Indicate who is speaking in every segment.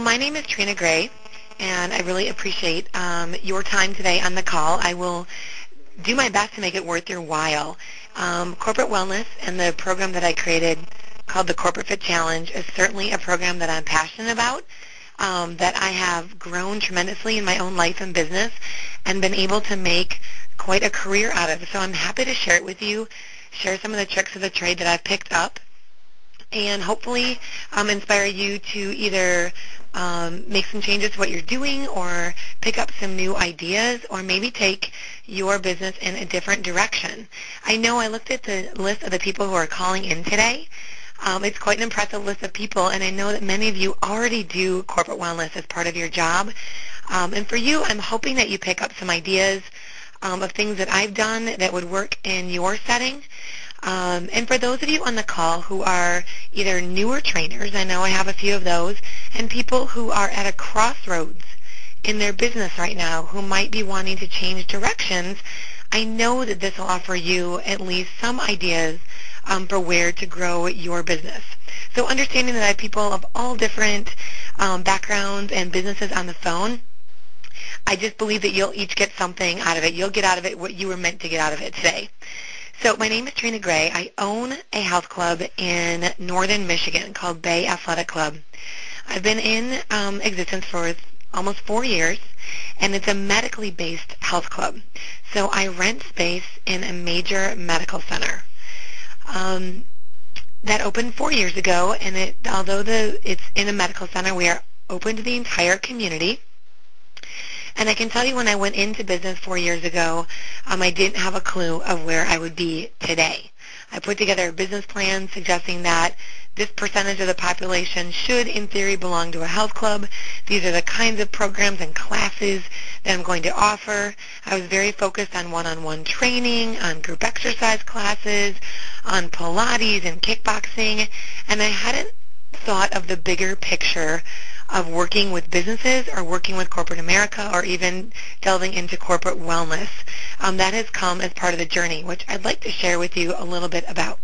Speaker 1: My name is Trina Gray, and I really appreciate your time today on the call. I will do my best to make it worth your while. Corporate Wellness and the program that I created called the Corporate Fit Challenge is certainly a program that I'm passionate about, that I have grown tremendously in my own life and business and been able to make quite a career out of. So I'm happy to share it with you, share some of the tricks of the trade that I've picked up, and hopefully inspire you to either make some changes to what you're doing or pick up some new ideas or maybe take your business in a different direction. I know I looked at the list of the people who are calling in today. It's quite an impressive list of people, and I know that many of you already do corporate wellness as part of your job. And for you, I'm hoping that you pick up some ideas of things that I've done that would work in your setting. And for those of you on the call who are either newer trainers, I know I have a few of those, and people who are at a crossroads in their business right now who might be wanting to change directions, I know that this will offer you at least some ideas for where to grow your business. So understanding that I have people of all different backgrounds and businesses on the phone, I just believe that you'll each get something out of it. You'll get out of it what you were meant to get out of it today. So my name is Trina Gray. I own a health club in northern Michigan called Bay Athletic Club. I've been in existence for almost 4 years, and it's a medically based health club. So I rent space in a major medical center. That opened 4 years ago, and although it's in a medical center, we are open to the entire community. And I can tell you when I went into business 4 years ago, I didn't have a clue of where I would be today. I put together a business plan suggesting that this percentage of the population should, in theory, belong to a health club. These are the kinds of programs and classes that I'm going to offer. I was very focused on one-on-one training, on group exercise classes, on Pilates and kickboxing, and I hadn't thought of the bigger picture of working with businesses or working with corporate America or even delving into corporate wellness. That has come as part of the journey, which I'd like to share with you a little bit about.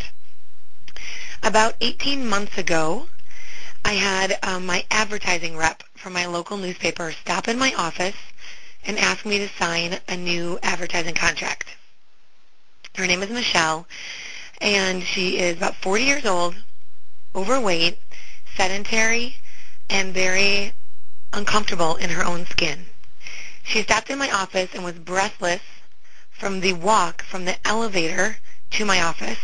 Speaker 1: About 18 months ago, I had my advertising rep from my local newspaper stop in my office and ask me to sign a new advertising contract. Her name is Michelle, and she is about 40 years old, overweight, sedentary, and very uncomfortable in her own skin. She stopped in my office and was breathless from the walk from the elevator to my office,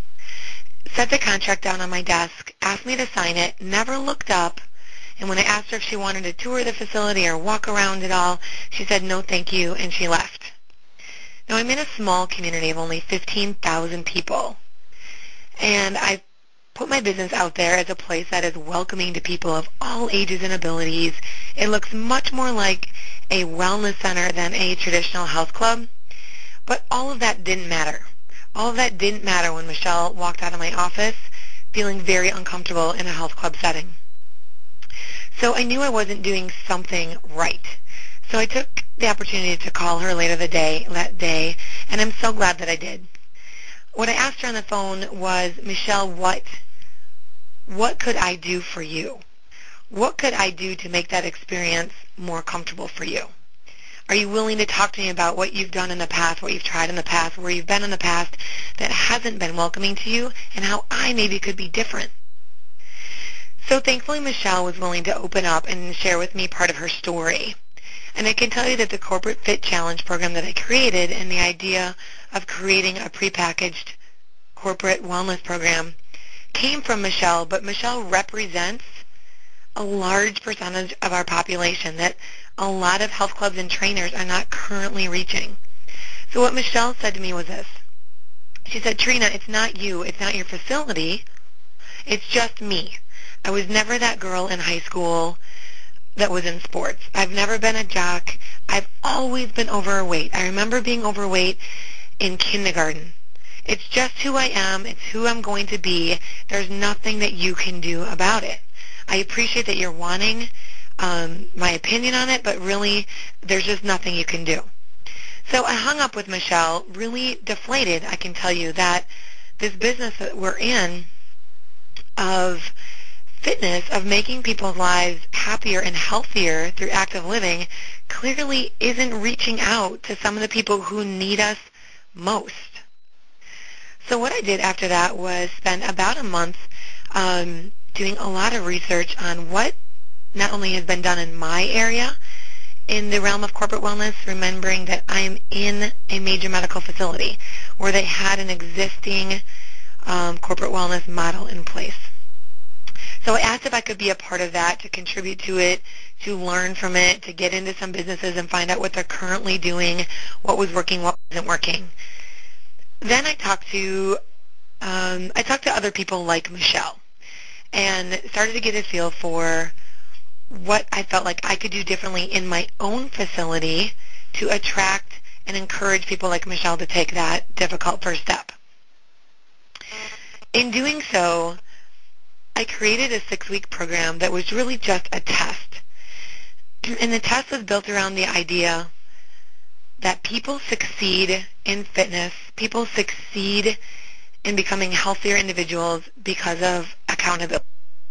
Speaker 1: set the contract down on my desk, asked me to sign it, never looked up, and when I asked her if she wanted to tour the facility or walk around at all, she said no thank you, and she left. Now, I'm in a small community of only 15,000 people, and I've put my business out there as a place that is welcoming to people of all ages and abilities. It looks much more like a wellness center than a traditional health club, but all of that didn't matter. All of that didn't matter when Michelle walked out of my office feeling very uncomfortable in a health club setting. So I knew I wasn't doing something right. So I took the opportunity to call her later that day, and I'm so glad that I did. What I asked her on the phone was, Michelle, what could I do for you? What could I do to make that experience more comfortable for you? Are you willing to talk to me about what you've done in the past, what you've tried in the past, where you've been in the past that hasn't been welcoming to you, and how I maybe could be different? So thankfully, Michelle was willing to open up and share with me part of her story. And I can tell you that the Corporate Fit Challenge program that I created and the idea of creating a prepackaged corporate wellness program came from Michelle, but Michelle represents a large percentage of our population that a lot of health clubs and trainers are not currently reaching. So what Michelle said to me was this. She said, Trina, it's not you, it's not your facility, it's just me. I was never that girl in high school that was in sports. I've never been a jock. I've always been overweight. I remember being overweight in kindergarten. It's just who I am. It's who I'm going to be. There's nothing that you can do about it. I appreciate that you're wanting my opinion on it, but really there's just nothing you can do. So I hung up with Michelle, really deflated, I can tell you, that this business that we're in of fitness, of making people's lives happier and healthier through active living, clearly isn't reaching out to some of the people who need us most. So what I did after that was spend about a month doing a lot of research on what not only has been done in my area in the realm of corporate wellness, remembering that I'm in a major medical facility where they had an existing corporate wellness model in place. So I asked if I could be a part of that, to contribute to it, to learn from it, to get into some businesses and find out what they're currently doing, what was working, what wasn't working. Then I talked to other people like Michelle and started to get a feel for what I felt like I could do differently in my own facility to attract and encourage people like Michelle to take that difficult first step. In doing so, I created a 6-week program that was really just a test. And the test was built around the idea that people succeed in fitness, people succeed in becoming healthier individuals because of accountability.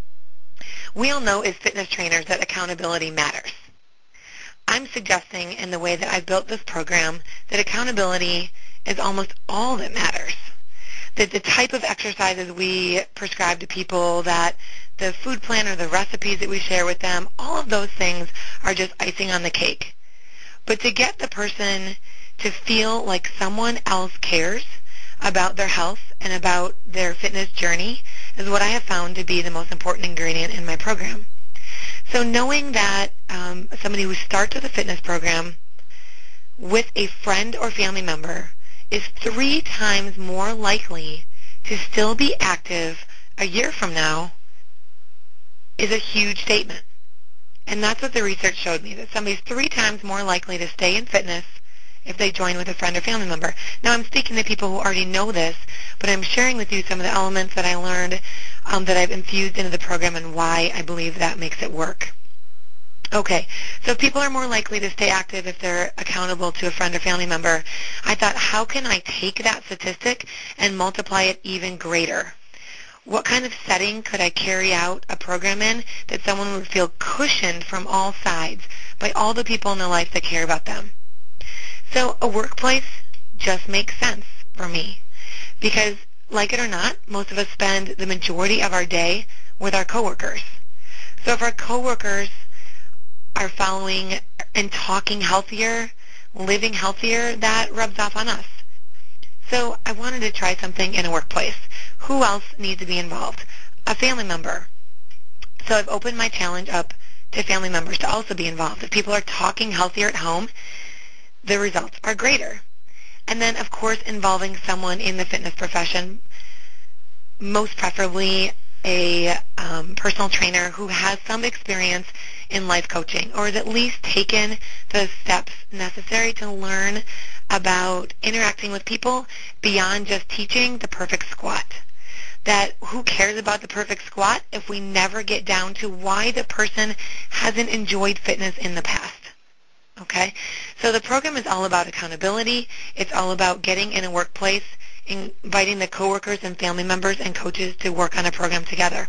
Speaker 1: We all know as fitness trainers that accountability matters. I'm suggesting in the way that I've built this program that accountability is almost all that matters. That the type of exercises we prescribe to people, that the food plan or the recipes that we share with them, all of those things are just icing on the cake. But to get the person to feel like someone else cares about their health and about their fitness journey is what I have found to be the most important ingredient in my program. So knowing that somebody who starts with a fitness program with a friend or family member is 3 times more likely to still be active a year from now is a huge statement. And that's what the research showed me, that somebody's 3 times more likely to stay in fitness if they join with a friend or family member. Now, I'm speaking to people who already know this, but I'm sharing with you some of the elements that I learned that I've infused into the program and why I believe that makes it work. Okay, so if people are more likely to stay active if they're accountable to a friend or family member, I thought, how can I take that statistic and multiply it even greater? What kind of setting could I carry out a program in that someone would feel cushioned from all sides by all the people in their life that care about them? So a workplace just makes sense for me because, like it or not, most of us spend the majority of our day with our coworkers. So if our coworkers are following and talking healthier, living healthier, that rubs off on us. So I wanted to try something in a workplace. Who else needs to be involved? A family member. So I've opened my challenge up to family members to also be involved. If people are talking healthier at home, the results are greater. And then, of course, involving someone in the fitness profession, most preferably a personal trainer who has some experience in life coaching or has at least taken the steps necessary to learn about interacting with people beyond just teaching the perfect squat. That who cares about the perfect squat if we never get down to why the person hasn't enjoyed fitness in the past? Okay? So the program is all about accountability. It's all about getting in a workplace, inviting the coworkers and family members and coaches to work on a program together.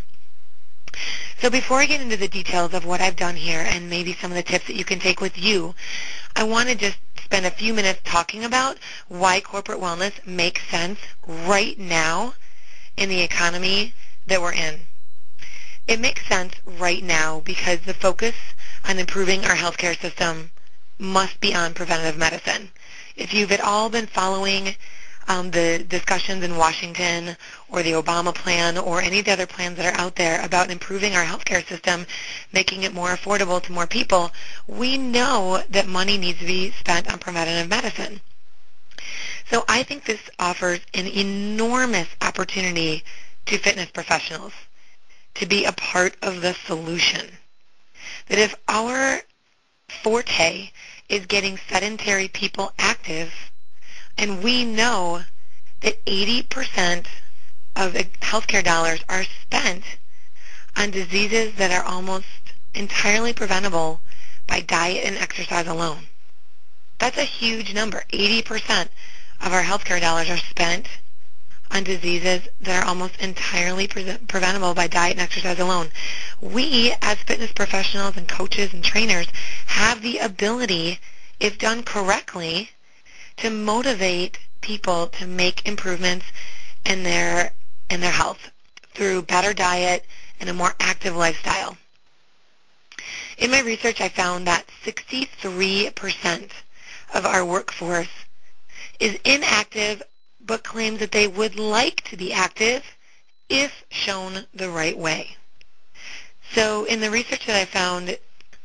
Speaker 1: So before I get into the details of what I've done here and maybe some of the tips that you can take with you, I want to just spend a few minutes talking about why corporate wellness makes sense right now in the economy that we're in. It makes sense right now because the focus on improving our healthcare system must be on preventative medicine. If you've at all been following the discussions in Washington or the Obama plan or any of the other plans that are out there about improving our healthcare system, making it more affordable to more people, we know that money needs to be spent on preventative medicine. So I think this offers an enormous opportunity to fitness professionals to be a part of the solution. That if our forte is getting sedentary people active, and we know that 80% of the healthcare dollars are spent on diseases that are almost entirely preventable by diet and exercise alone. That's a huge number. 80% of our healthcare dollars are spent on diseases that are almost entirely preventable by diet and exercise alone. We, as fitness professionals and coaches and trainers, have the ability, if done correctly, to motivate people to make improvements in their health through better diet and a more active lifestyle. In my research, I found that 63% of our workforce is inactive but claims that they would like to be active if shown the right way. So in the research that I found,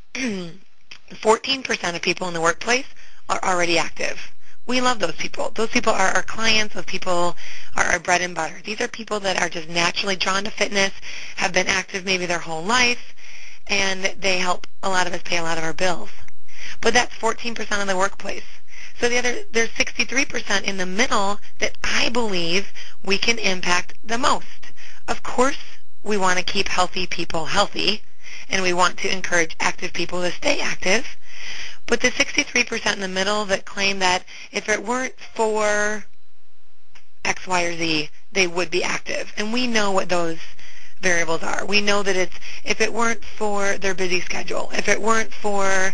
Speaker 1: 14% of people in the workplace are already active. We love those people. Those people are our clients. Those people are our bread and butter. These are people that are just naturally drawn to fitness, have been active maybe their whole life, and they help a lot of us pay a lot of our bills. But that's 14% of the workplace. So there's 63% in the middle that I believe we can impact the most. Of course, we want to keep healthy people healthy, and we want to encourage active people to stay active. But the 63% in the middle that claim that if it weren't for X, Y, or Z, they would be active. And we know what those variables are. We know that it's if it weren't for their busy schedule, if it weren't for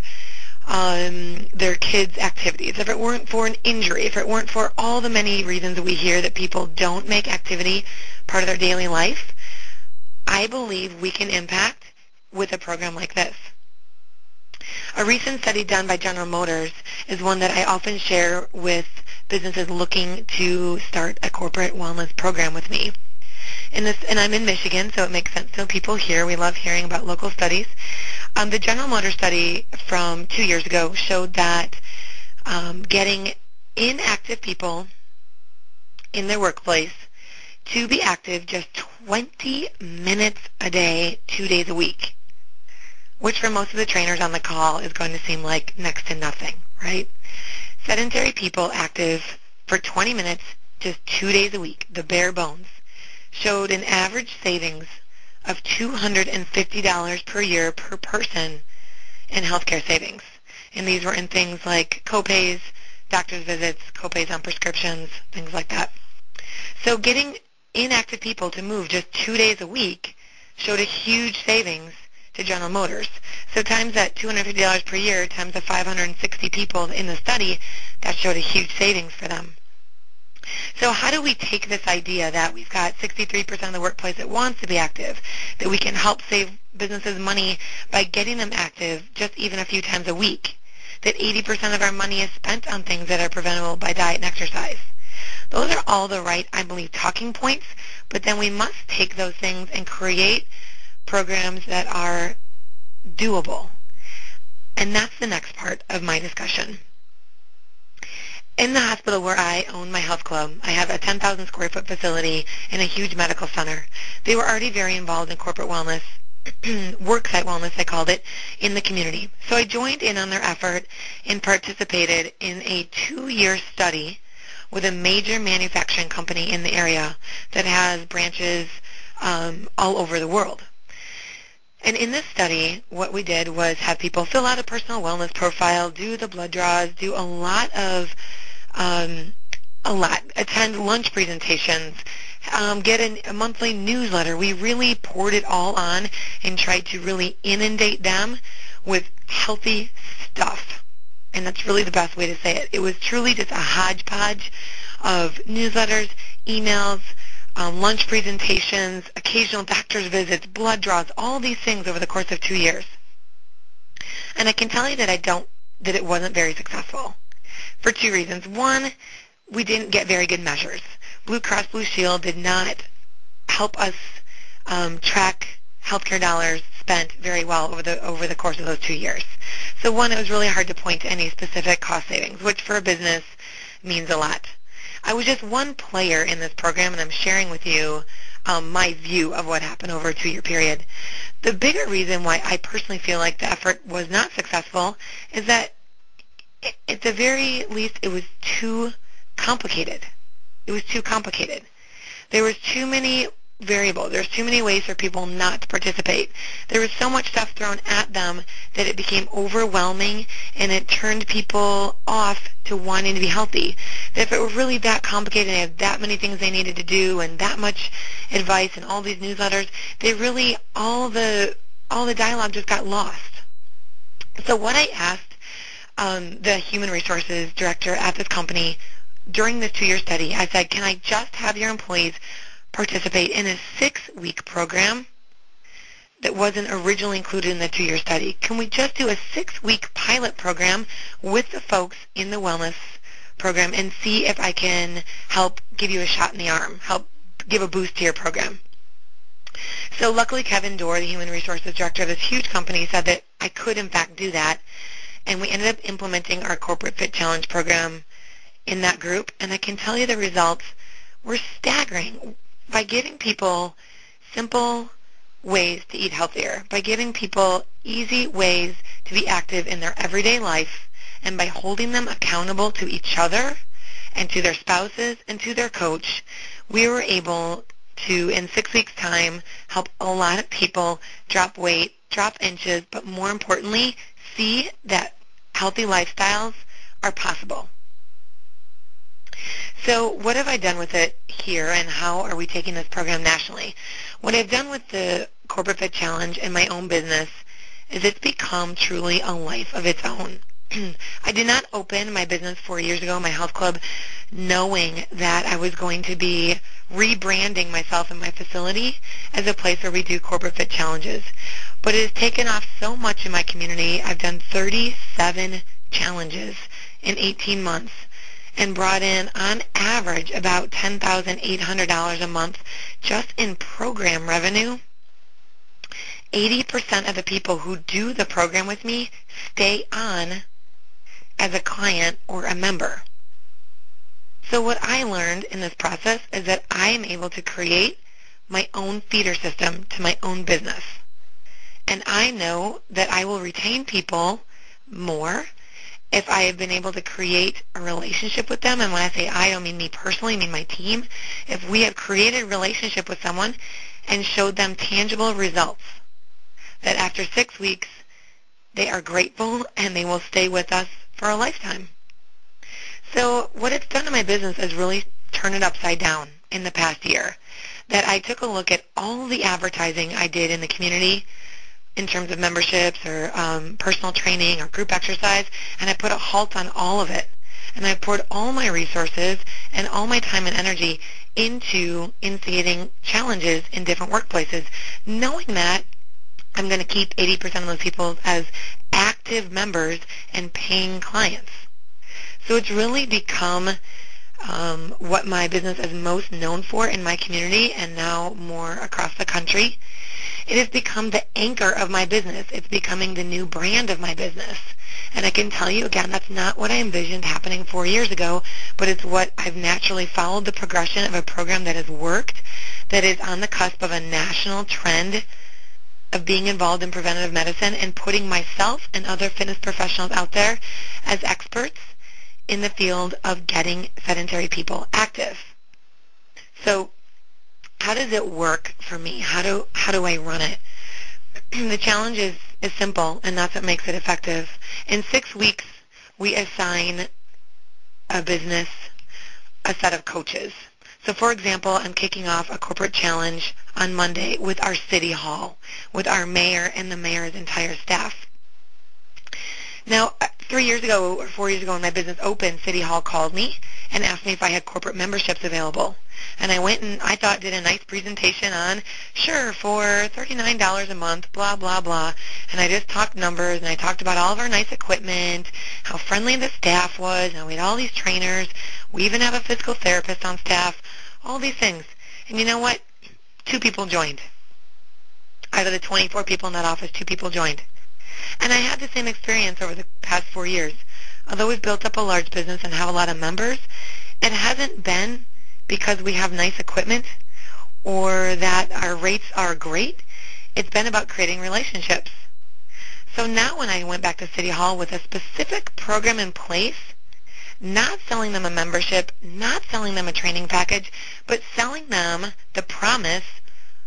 Speaker 1: their kids' activities, if it weren't for an injury, if it weren't for all the many reasons we hear that people don't make activity part of their daily life, I believe we can impact with a program like this. A recent study done by General Motors is one that I often share with businesses looking to start a corporate wellness program with me. And I'm in Michigan, so it makes sense to people here. We love hearing about local studies. The General Motors study from 2 years ago showed that getting inactive people in their workplace to be active just 20 minutes a day, 2 days a week, which for most of the trainers on the call is going to seem like next to nothing, right? Sedentary people active for 20 minutes, just 2 days a week, the bare bones, showed an average savings of $250 per year per person in healthcare savings. And these were in things like copays, doctor's visits, copays on prescriptions, things like that. So getting inactive people to move just 2 days a week showed a huge savings to General Motors. So times that $250 per year times the 560 people in the study, that showed a huge savings for them. So how do we take this idea that we've got 63% of the workplace that wants to be active, that we can help save businesses money by getting them active just even a few times a week, that 80% of our money is spent on things that are preventable by diet and exercise? Those are all the right, I believe, talking points, but then we must take those things and create programs that are doable. And that's the next part of my discussion. In the hospital where I own my health club, I have a 10,000 square foot facility and a huge medical center. They were already very involved in corporate wellness, worksite wellness, I called it, in the community. So I joined in on their effort and participated in a 2-year study with a major manufacturing company in the area that has branches all over the world. And in this study, what we did was have people fill out a personal wellness profile, do the blood draws, do attend lunch presentations, get a monthly newsletter. We really poured it all on and tried to really inundate them with healthy stuff. And that's really the best way to say it. It was truly just a hodgepodge of newsletters, emails, lunch presentations, occasional doctor's visits, blood draws, all these things over the course of 2 years. And I can tell you that it wasn't very successful for 2 reasons. One, we didn't get very good measures. Blue Cross Blue Shield did not help us track healthcare dollars spent very well over the course of those 2 years. So one, it was really hard to point to any specific cost savings, which for a business means a lot. I was just one player in this program, and I'm sharing with you my view of what happened over a 2-year period. The bigger reason why I personally feel like the effort was not successful is that at the very least it was too complicated. It was too complicated. There was too many variable. There's too many ways for people not to participate. There was so much stuff thrown at them that it became overwhelming, and it turned people off to wanting to be healthy. That if it were really that complicated and they had that many things they needed to do and that much advice and all these newsletters, they really, all the dialogue just got lost. So what I asked the human resources director at this company during this 2-year study, I said, can I just have your employees participate in a 6-week program that wasn't originally included in the 2-year study? Can we just do a 6-week pilot program with the folks in the wellness program and see if I can help give you a shot in the arm, help give a boost to your program? So luckily Kevin Dorr, the human resources director of this huge company, said that I could in fact do that, and we ended up implementing our Corporate Fit Challenge program in that group, and I can tell you the results were staggering. By giving people simple ways to eat healthier, by giving people easy ways to be active in their everyday life, and by holding them accountable to each other and to their spouses and to their coach, we were able to, in 6 weeks' time, help a lot of people drop weight, drop inches, but more importantly, see that healthy lifestyles are possible. So what have I done with it here, and how are we taking this program nationally? What I've done with the Corporate Fit Challenge and my own business is it's become truly a life of its own. I did not open my business 4 years ago, my health club, knowing that I was going to be rebranding myself and my facility as a place where we do Corporate Fit Challenges. But it has taken off so much in my community. I've done 37 challenges in 18 months. And brought in, on average, about $10,800 a month just in program revenue. 80% of the people who do the program with me stay on as a client or a member. So what I learned in this process is that I am able to create my own feeder system to my own business. And I know that I will retain people more if I have been able to create a relationship with them. And when I say I don't mean me personally, I mean my team. If we have created a relationship with someone and showed them tangible results, that after 6 weeks, they are grateful and they will stay with us for a lifetime. So what it's done to my business is really turn it upside down in the past year. That I took a look at all the advertising I did in the community in terms of memberships or personal training or group exercise, and I put a halt on all of it. And I poured all my resources and all my time and energy into instigating challenges in different workplaces, knowing that I'm going to keep 80% of those people as active members and paying clients. So it's really become what my business is most known for in my community and now more across the country. It has become the anchor of my business. It's becoming the new brand of my business. And I can tell you, again, that's not what I envisioned happening 4 years ago, but it's what I've naturally followed the progression of a program that has worked, that is on the cusp of a national trend of being involved in preventative medicine and putting myself and other fitness professionals out there as experts in the field of getting sedentary people active. So how does it work for me? How do I run it? The challenge is simple, and that's what makes it effective. In 6 weeks, we assign a business a set of coaches. So, for example, I'm kicking off a corporate challenge on Monday with our city hall, with our mayor and the mayor's entire staff. Now, 3 years ago or 4 years ago when my business opened, City Hall called me and asked me if I had corporate memberships available. And I went and I thought did a nice presentation on, sure, for $39 a month, blah, blah, blah. And I just talked numbers, and I talked about all of our nice equipment, how friendly the staff was, and we had all these trainers. We even have a physical therapist on staff, all these things. And you know what? 2 people joined. Out of the 24 people in that office, 2 people joined. And I had the same experience over the past 4 years. Although we've built up a large business and have a lot of members, it hasn't been because we have nice equipment or that our rates are great. It's been about creating relationships. So now when I went back to City Hall with a specific program in place, not selling them a membership, not selling them a training package, but selling them the promise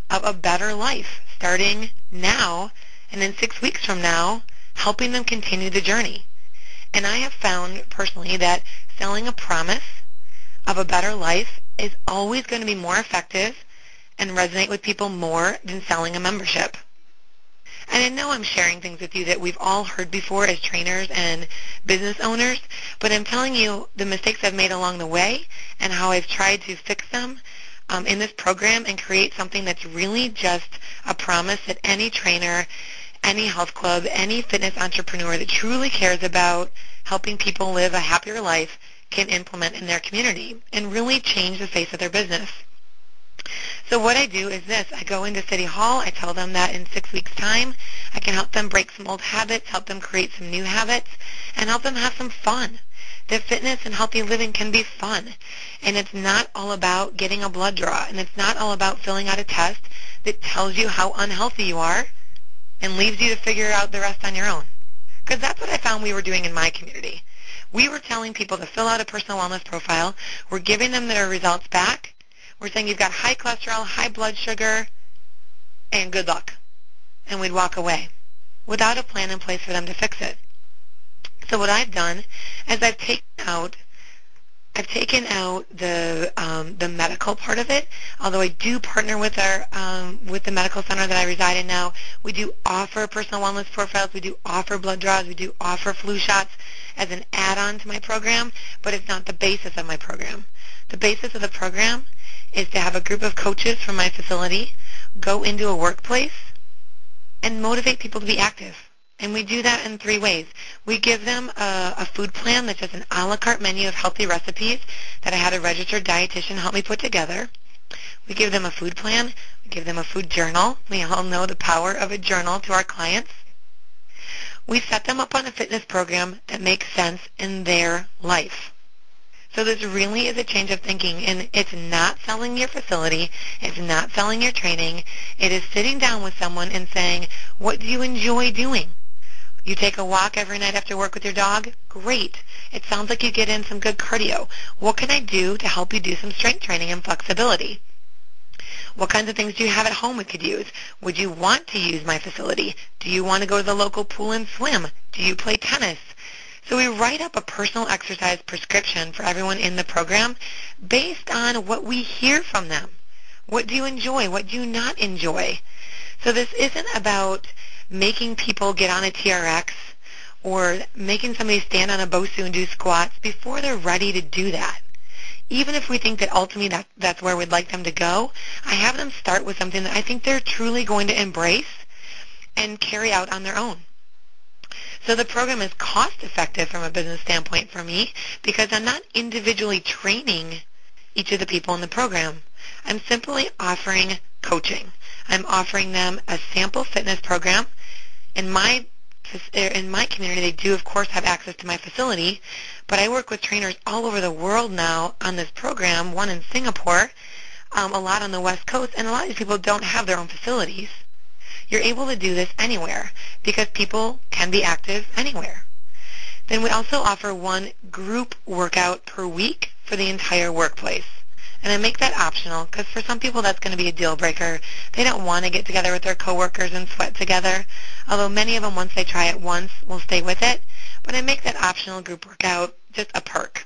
Speaker 1: of a better life starting now and in 6 weeks from now, helping them continue the journey. And I have found personally that selling a promise of a better life is always going to be more effective and resonate with people more than selling a membership. And I know I'm sharing things with you that we've all heard before as trainers and business owners, but I'm telling you the mistakes I've made along the way and how I've tried to fix them in this program and create something that's really just a promise that any trainer, any health club, any fitness entrepreneur that truly cares about helping people live a happier life can implement in their community and really change the face of their business. So what I do is this. I go into City Hall. I tell them that in 6 weeks' time, I can help them break some old habits, help them create some new habits, and help them have some fun. That fitness and healthy living can be fun. And it's not all about getting a blood draw, and it's not all about filling out a test that tells you how unhealthy you are and leaves you to figure out the rest on your own. Because that's what I found we were doing in my community. We were telling people to fill out a personal wellness profile. We're giving them their results back. We're saying you've got high cholesterol, high blood sugar, and good luck. And we'd walk away without a plan in place for them to fix it. So what I've done is I've taken out the medical part of it. Although I do partner with the medical center that I reside in now, we do offer personal wellness profiles. We do offer blood draws. We do offer flu shots as an add-on to my program, but it's not the basis of my program. The basis of the program is to have a group of coaches from my facility go into a workplace and motivate people to be active. And we do that in 3 ways. We give them a food plan that's just an a la carte menu of healthy recipes that I had a registered dietitian help me put together. We give them a food plan. We give them a food journal. We all know the power of a journal to our clients. We set them up on a fitness program that makes sense in their life. So this really is a change of thinking, and it's not selling your facility. It's not selling your training. It is sitting down with someone and saying, what do you enjoy doing? You take a walk every night after work with your dog? Great. It sounds like you get in some good cardio. What can I do to help you do some strength training and flexibility? What kinds of things do you have at home we could use? Would you want to use my facility? Do you want to go to the local pool and swim? Do you play tennis? So we write up a personal exercise prescription for everyone in the program based on what we hear from them. What do you enjoy? What do you not enjoy? So this isn't about making people get on a TRX or making somebody stand on a BOSU and do squats before they're ready to do that. Even if we think that ultimately that's where we'd like them to go, I have them start with something that I think they're truly going to embrace and carry out on their own. So the program is cost effective from a business standpoint for me because I'm not individually training each of the people in the program. I'm simply offering coaching. I'm offering them a sample fitness program. In my community, they do, of course, have access to my facility, but I work with trainers all over the world now on this program, one in Singapore, a lot on the West Coast, and a lot of these people don't have their own facilities. You're able to do this anywhere because people can be active anywhere. Then we also offer one group workout per week for the entire workplace. And I make that optional because for some people that's going to be a deal breaker. They don't want to get together with their coworkers and sweat together, although many of them, once they try it once, will stay with it. But I make that optional group workout just a perk.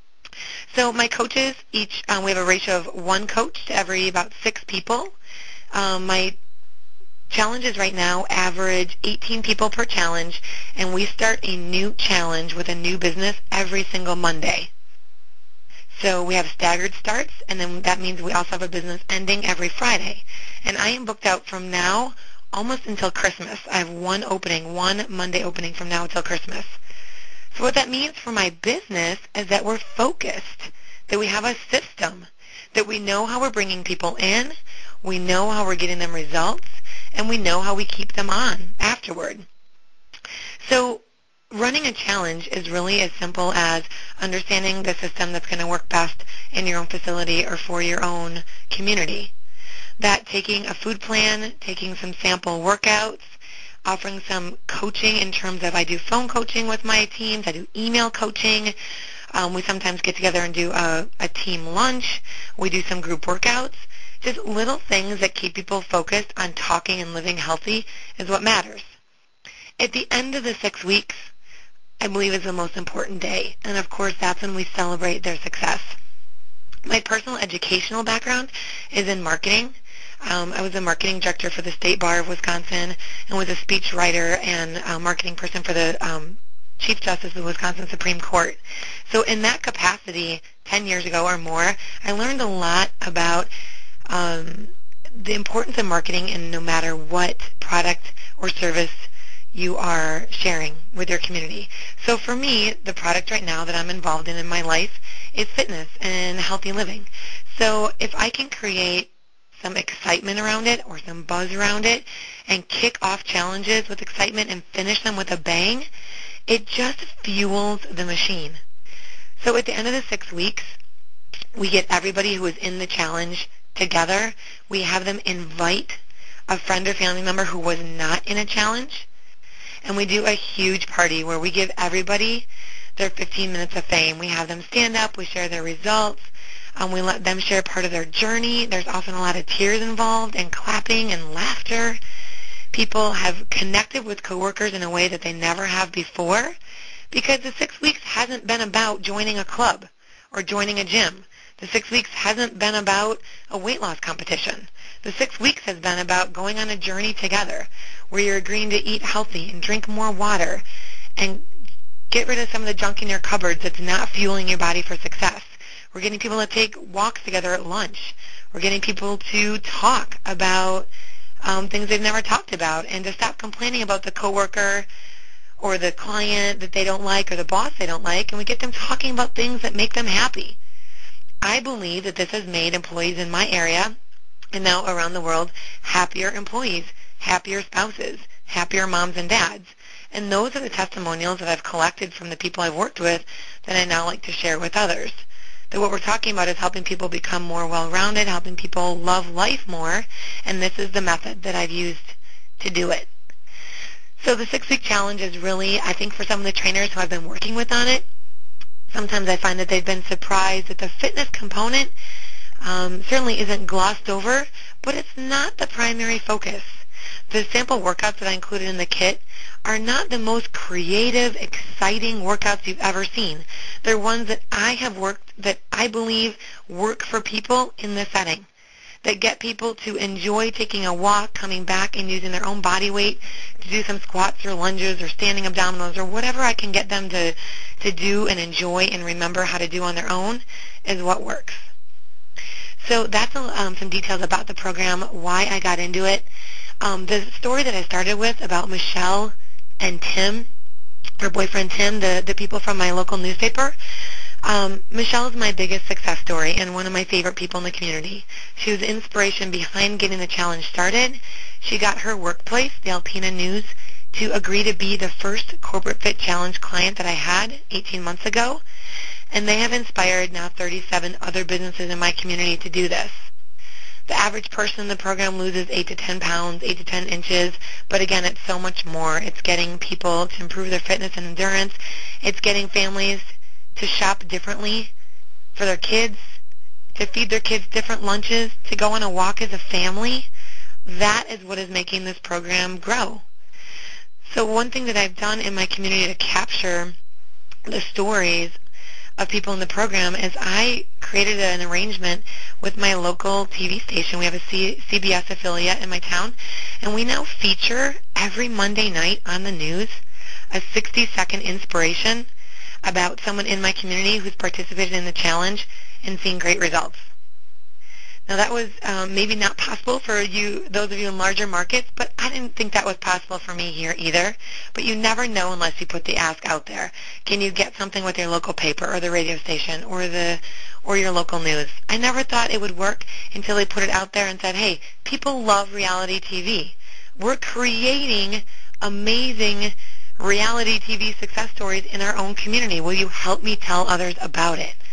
Speaker 1: So my coaches, we have a ratio of 1 coach to every about 6 people. My challenges right now average 18 people per challenge, and we start a new challenge with a new business every single Monday. So we have staggered starts, and then that means we also have a business ending every Friday. And I am booked out from now almost until Christmas. I have one Monday opening from now until Christmas. So what that means for my business is that we're focused, that we have a system, that we know how we're bringing people in, we know how we're getting them results, and we know how we keep them on afterward. So running a challenge is really as simple as understanding the system that's going to work best in your own facility or for your own community. That taking a food plan, taking some sample workouts, offering some coaching in terms of I do phone coaching with my teams, I do email coaching. We sometimes get together and do a team lunch. We do some group workouts. Just little things that keep people focused on talking and living healthy is what matters. At the end of the 6 weeks, I believe is the most important day, and of course that's when we celebrate their success. My personal educational background is in marketing. I was a marketing director for the State Bar of Wisconsin and was a speech writer and marketing person for the Chief Justice of the Wisconsin Supreme Court. So in that capacity, 10 years ago or more, I learned a lot about the importance of marketing, and no matter what product or service you are sharing with your community. So for me, the product right now that I'm involved in my life is fitness and healthy living. So if I can create some excitement around it or some buzz around it and kick off challenges with excitement and finish them with a bang, it just fuels the machine. So at the end of the 6 weeks, we get everybody who is in the challenge together. We have them invite a friend or family member who was not in a challenge, and we do a huge party where we give everybody their 15 minutes of fame. We have them stand up, we share their results, we let them share part of their journey. There's often a lot of tears involved and clapping and laughter. People have connected with coworkers in a way that they never have before, because the 6 weeks hasn't been about joining a club or joining a gym. The 6 weeks hasn't been about a weight loss competition. The 6 weeks has been about going on a journey together where you're agreeing to eat healthy and drink more water and get rid of some of the junk in your cupboards that's not fueling your body for success. We're getting people to take walks together at lunch. We're getting people to talk about things they've never talked about, and to stop complaining about the coworker or the client that they don't like or the boss they don't like, and we get them talking about things that make them happy. I believe that this has made employees in my area and now around the world happier employees, happier spouses, happier moms and dads. And those are the testimonials that I've collected from the people I've worked with that I now like to share with others. That what we're talking about is helping people become more well-rounded, helping people love life more, and this is the method that I've used to do it. So the 6-week challenge is really, I think for some of the trainers who I've been working with on it, sometimes I find that they've been surprised that the fitness component certainly isn't glossed over, but it's not the primary focus. The sample workouts that I included in the kit are not the most creative, exciting workouts you've ever seen. They're ones that I have worked that I believe work for people in this setting, that get people to enjoy taking a walk, coming back and using their own body weight to do some squats or lunges or standing abdominals or whatever I can get them to do and enjoy and remember how to do on their own is what works. So that's some details about the program, why I got into it. The story that I started with about Michelle and Tim, her boyfriend Tim, the people from my local newspaper, Michelle is my biggest success story and one of my favorite people in the community. She was the inspiration behind getting the challenge started. She got her workplace, the Alpena News, to agree to be the first Corporate Fit Challenge client that I had 18 months ago, and they have inspired now 37 other businesses in my community to do this. The average person in the program loses 8 to 10 pounds, 8 to 10 inches, but again, it's so much more. It's getting people to improve their fitness and endurance. It's getting families to shop differently for their kids, to feed their kids different lunches, to go on a walk as a family. That is what is making this program grow. So one thing that I've done in my community to capture the stories of people in the program is I created an arrangement with my local TV station. We have a CBS affiliate in my town, and we now feature every Monday night on the news a 60-second inspiration about someone in my community who's participated in the challenge and seen great results. Now that was maybe not possible for you, those of you in larger markets, but I didn't think that was possible for me here either. But you never know unless you put the ask out there. Can you get something with your local paper or the radio station or your local news? I never thought it would work until they put it out there and said, hey, people love reality TV. We're creating amazing reality TV success stories in our own community. Will you help me tell others about it?